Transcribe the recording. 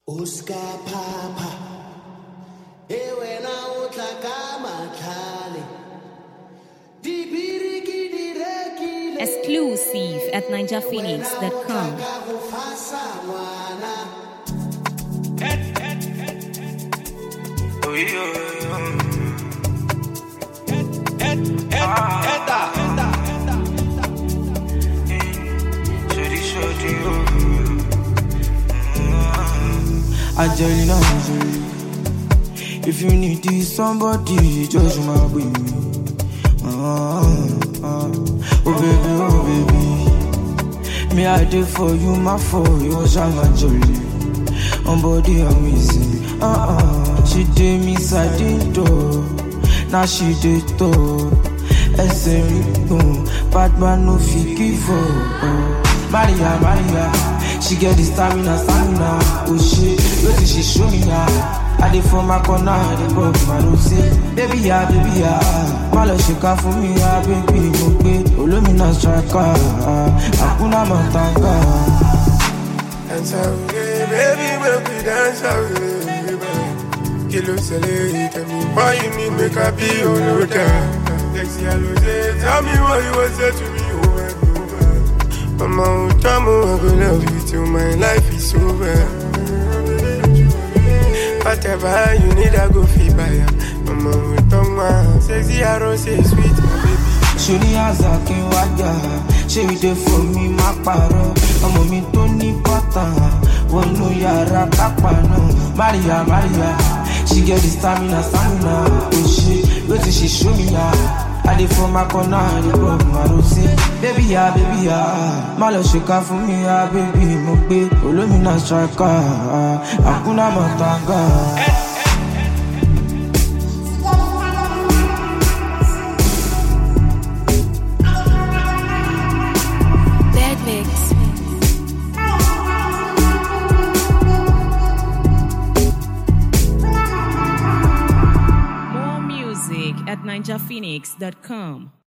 Oscar Papa, Ewena Utlakama Kale, Exclusive at ninjaphoenix.com. Angelina, if you need this somebody, just my baby. Oh baby, me I did for you, my for you, I'm a jolly. On body amazing. She did me side door, now she did door. Bad man no fit give up. Maria, she get the stamina. Oh shit, what did she show me? I did for my corner, I did go my rose. Baby, Malo shika for me, baby, okay. Olumina striker, Akuna Matanga. Dance away, baby, dance away. Kilo Sele, tell me why you need make a be on your time. Sexy Alose, tell me what you want to say to me over and over. Mama, I go love you till my life is over. Whatever you need, I go feel by ya. Mama, sexy Alose, sweet, my baby. Shoni Azaki Waya, she did for me, my paro. I'm me Tony Potter, one no yara kapano. Maria, she get the stamina. Oh shit, what did she show me? I did for my corner, I did go my rose. Baby, Malo shika for me, baby, Mugbe, Olumina striker, Akuna Matanga. At ninjaphoenix.com.